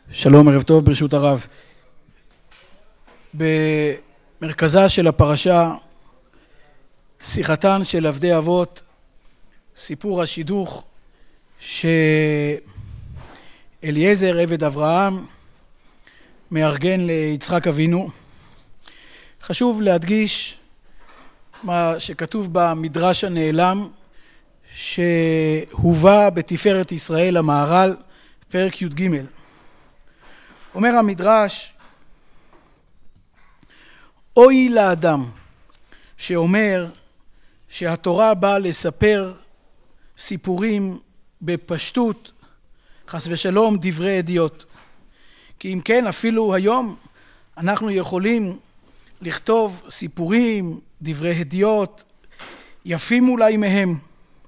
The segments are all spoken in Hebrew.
שלום, ערב טוב, ברשות הרב. במרכזה של הפרשה, שיחתן של עבדי אבות, סיפור השידוך שאליעזר עבד אברהם מארגן ליצחק אבינו. חשוב להדגיש מה שכתוב במדרש הנעלם, שהובא בתפארת ישראל המהר"ל, פרק י"ג. אומר המדרש, אוי לאדם שאומר שהתורה באה לספר סיפורים בפשטות, חס ושלום דברי אדיוט. כי אם כן, אפילו היום אנחנו יכולים לכתוב סיפורים, דברי אדיוט, יפים אולי מהם,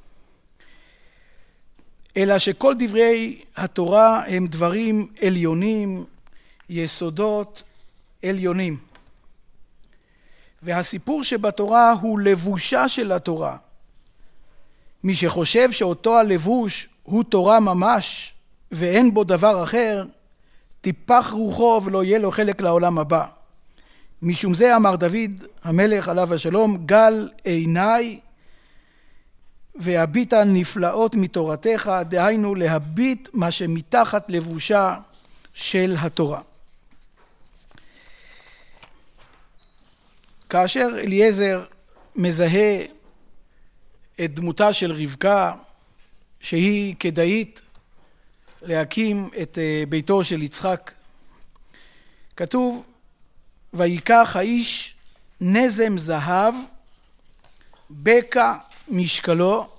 אלא שכל דברי התורה הם דברים עליונים, יסודות עליונים. והסיפור שבתורה הוא לבושה של התורה. מי שחושב שאותו הלבוש הוא תורה ממש ואין בו דבר אחר, טיפח רוחו ולא יהיה לו חלק לעולם הבא. משום זה אמר דוד המלך עליו השלום, גל עיניי והביטה נפלאות מתורתך, דהיינו להביט מה שמתחת לבושה של התורה. כאשר אליעזר מזהה את דמותה של רבקה, שהיא כדאית להקים את ביתו של יצחק, כתוב, ויקח האיש נזם זהב, בקע משקלו,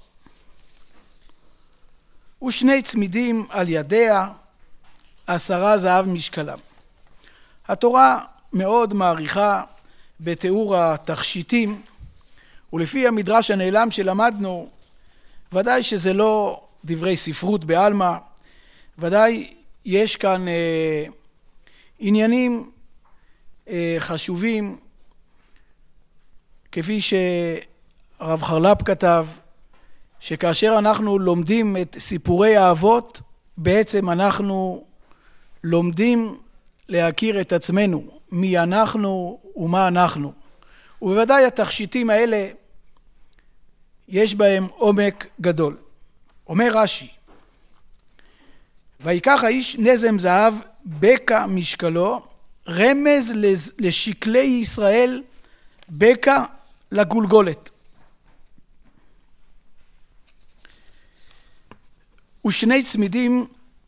ושני צמידים על ידיה, 10 זהב משקלם. התורה מאוד מעריכה בתיאור התכשיטים, ולפי המדרש הנעלם שלמדנו, ודאי שזה לא דברי ספרות בעלמא, ודאי יש כאן עניינים חשובים, כפי שהרב חרל"פ כתב, שכאשר אנחנו לומדים את סיפורי האבות, בעצם אנחנו לומדים להכיר את עצמנו, מי אנחנו ומה אנחנו. ובוודאי התכשיטים האלה יש בהם עומק גדול. אומר רש"י, ויקח האיש נזם זהב בקע משקלו, רמז לשקלי ישראל, בקע לגולגולת. ושני צמידים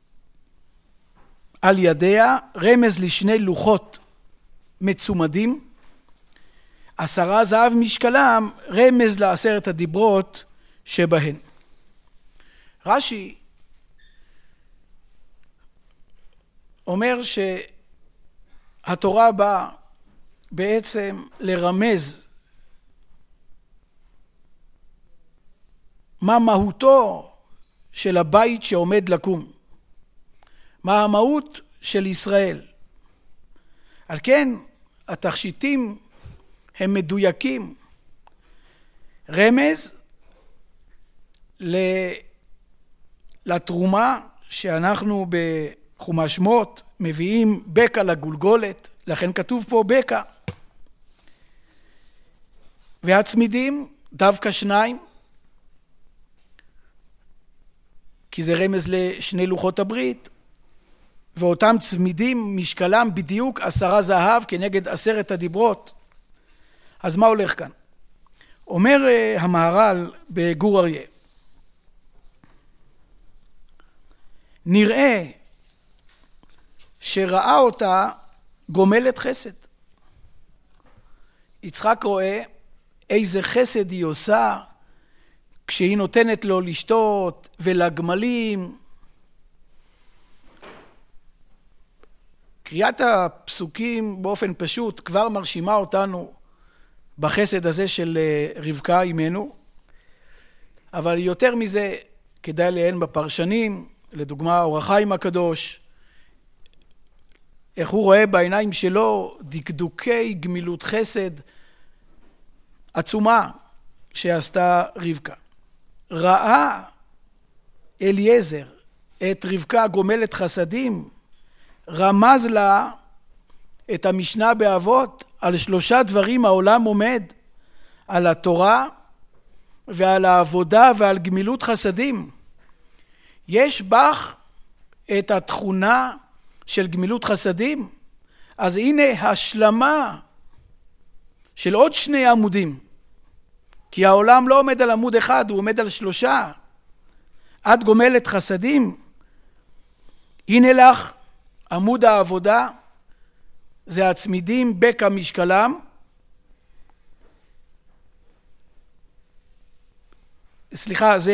על ידיה, רמז לשני לוחות מצומדים, 10 זהב משקלם, רמז ל10 הדיברות שבהן. רש"י אומר שהתורה באה בעצם לרמז מה מהותו של הבית שעומד לקום, מה המהות של ישראל. על כן התכשיטים הם מדויקים, רמז לתרומה שאנחנו בחומש שמות מביאים בקע לגולגולת, לכן כתוב פה בקע. והצמידים דווקא 2, כי זה רמז לשני לוחות הברית, ואותם צמידים משקלם בדיוק 10 זהב כנגד 10 הדיברות. אז מה הולך כאן? אומר המהר"ל בגור אריה, נראה שראה אותה גומלת חסד. יצחק רואה איזה חסד היא עושה כשהיא נותנת לו לשתות ולגמלים. קריאת הפסוקים באופן פשוט כבר מרשימה אותנו בחסד הזה של רבקה אמנו, אבל יותר מזה כדאי לעיין בפרשנים, לדוגמה אור החיים הקדוש, איך הוא רואה בעיניים שלו דקדוקי גמילות חסד עצומה שעשתה רבקה. ראה אליעזר את רבקה גומלת חסדים, רמז לה את המשנה באבות על 3 דברים העולם עומד, על התורה ועל העבודה ועל גמילות חסדים. יש בך את התכונה של גמילות חסדים, אז הנה השלמה של עוד 2 עמודים, כי העולם לא עומד על עמוד אחד, הוא עומד על 3. את גומלת חסדים, הנה לך עמוד העבודה, זה הצמידים בקע משקלם, סליחה, זה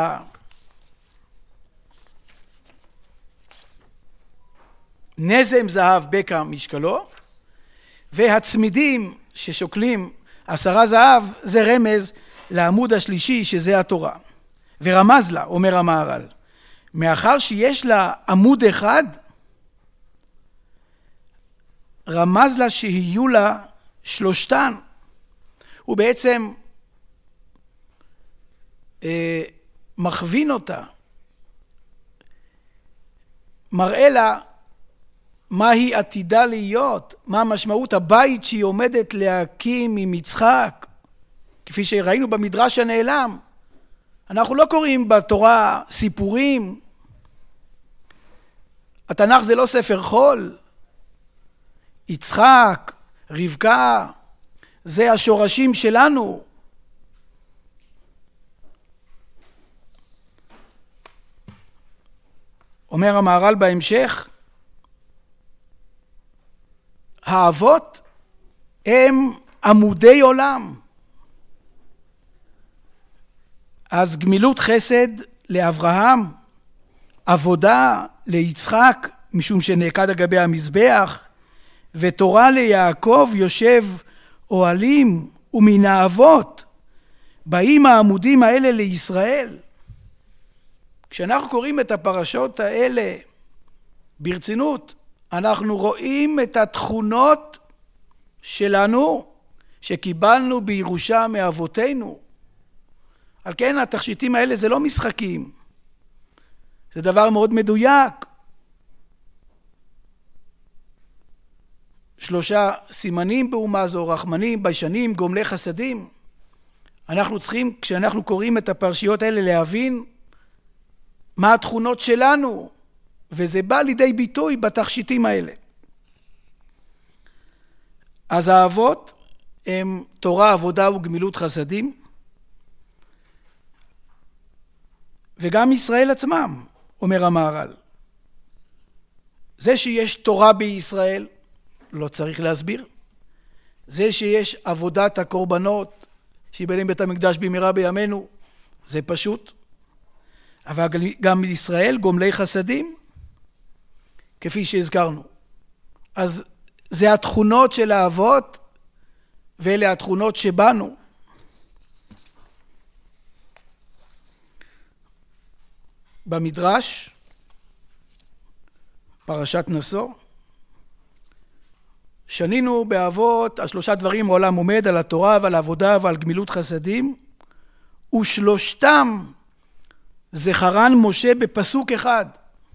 נזם זהב בקע משקלו, והצמידים ששוקלים 10 זהב זה רמז לעמוד השלישי שזה התורה. ורמז לה, אומר המהר"ל, מאחר שיש לה עמוד אחד, רמז לה שיהיו לה 3. הוא בעצם מכווין אותה, מראה לה מה היא עתידה להיות, מה משמעות הבית שהיא עומדת להקים עם יצחק, כפי שראינו במדרש הנעלם. אנחנו לא קוראים בתורה סיפורים, התנ"ך זה לא ספר חול. יצחק, רבקה, זה השורשים שלנו. אומר המהר"ל בהמשך, האבות הם עמודי עולם. אז גמילות חסד לאברהם, עבודה ליצחק, משום שנעקד על גבי המזבח, ותורה ליעקב יושב אוהלים, ומן האבות באים העמודים האלה לישראל. כשאנחנו קוראים את הפרשות האלה ברצינות, אנחנו רואים את התכונות שלנו שקיבלנו בירושה מאבותינו. על כן התכשיטים האלה זה לא משחקים, זה דבר מאוד מדויק. 3 סימנים באומה זו, רחמנים, ביישנים, גומלי חסדים. אנחנו צריכים, כשאנחנו קוראים את הפרשיות האלה, להבין מה התכונות שלנו, וזה בא לידי ביטוי בתכשיטים האלה. אז האבות הם תורה, עבודה וגמילות חסדים, וגם ישראל עצמם, אומר המהר"ל. זה שיש תורה בישראל, לא צריך להסביר. זה שיש עבודת הקורבנות, שיבנה בית המקדש במהרה בימינו, זה פשוט. אבל גם ישראל גומלי חסדים, כפי שהזכרנו. אז זה התכונות של האבות, ואלה התכונות שבנו. במדרש, פרשת נשוא, שנינו באבות על 3 דברים העולם עומד, על התורה ועל העבודה ועל גמילות חסדים, ושלושתם זכרן משה בפסוק אחד.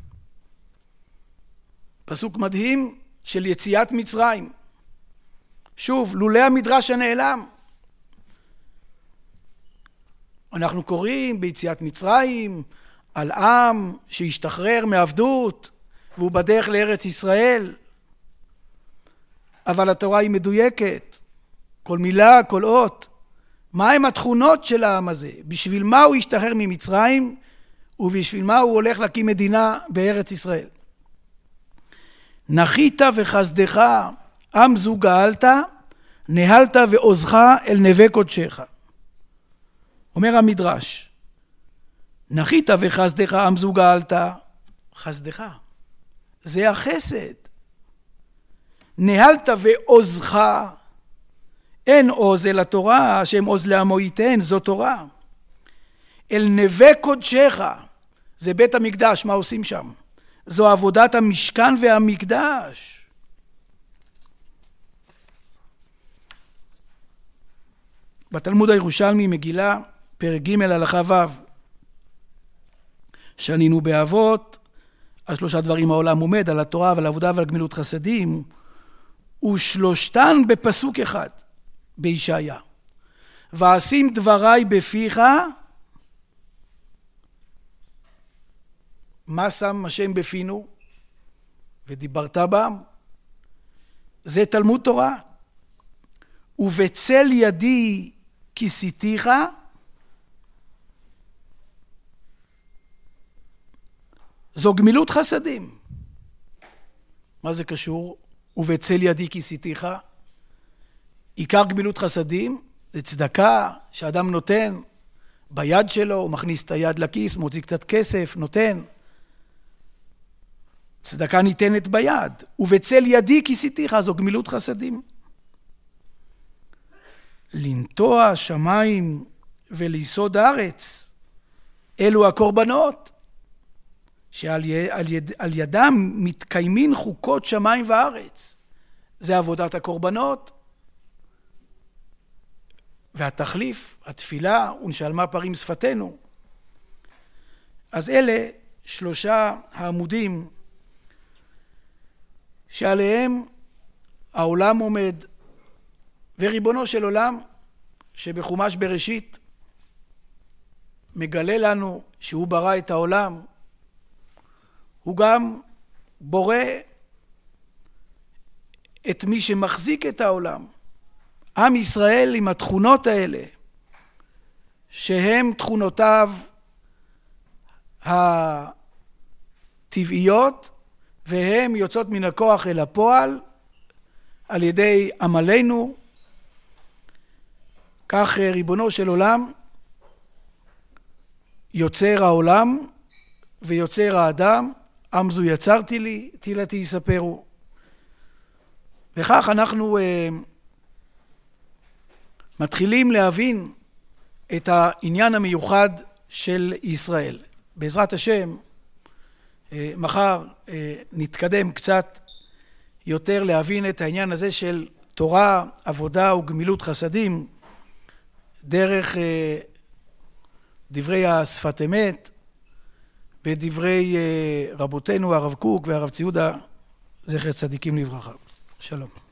פסוק מדהים של יציאת מצרים. שוב, לולא המדרש הנעלם. אנחנו קוראים ביציאת מצרים על עם שהשתחרר מעבדות והוא בדרך לארץ ישראל. אבל התורה היא מדויקת. כל מילה, כל אות. מה הם התכונות של העם הזה? בשביל מה הוא השתחרר ממצרים ובשביל מה הוא הולך להקים מדינה בארץ ישראל? נחית וחסדך עם זו גאלת, נהלת ועוזך אל נווה קודשך. אומר המדרש, נחית וחסדך עם זו גאלת, חסדך, זה החסד. נהלת ועוזך, אין עוז אל התורה, השם עוז לעמו ייתן, זו תורה. אל נווה קודשך, זה בית המקדש, מה עושים שם? זו עבודת המשכן והמקדש. בתלמוד הירושלמי מגילה, פרק ג' הלכה ו', שנינו באבות, על 3 דברים העולם עומד, על התורה ועל העבודה ועל גמילות חסדים, ושלושתן בפסוק אחד, בישעיה. ואשים דבריי בפיך, מה שם השם בפינו? ודיברת בם. זה תלמוד תורה. ובצל ידי כיסיתיך, זו גמילות חסדים. מה זה קשור? ובצל ידי כיסיתיך. עיקר גמילות חסדים זה צדקה שאדם נותן ביד שלו, הוא מכניס את היד לכיס, מוציא קצת כסף, נותן. צדקה ניתנת ביד. ובצל ידי כיסיתיך, זו גמילות חסדים. לנטוע שמיים וליסוד הארץ, אלו הקורבנות, שעל ידם מתקיימים חוקות שמיים וארץ. זה עבודת הקורבנות. והתחליף, התפילה, ונשלמה פרים שפתנו. אז אלה 3 העמודים שעליהם העולם עומד, וריבונו של עולם שבחומש בראשית מגלה לנו שהוא ברא את העולם, הוא גם בורא את מי שמחזיק את העולם. עם ישראל עם התכונות האלה, שהם תכונותיו הטבעיות, והם יוצאות מן הכוח אל הפועל, על ידי עמלנו. כך ריבונו של עולם יוצר העולם ויוצר האדם, עם זו יצרתי לי, תהילתי יספרו. וכך אנחנו מתחילים להבין את העניין המיוחד של ישראל. בעזרת השם, מחר נתקדם קצת יותר להבין את העניין הזה של תורה, עבודה וגמילות חסדים, דרך דברי השפת אמת, ודברי רבותינו הרב קוק והרב ציודה, זכר צדיקים לברכה. שלום.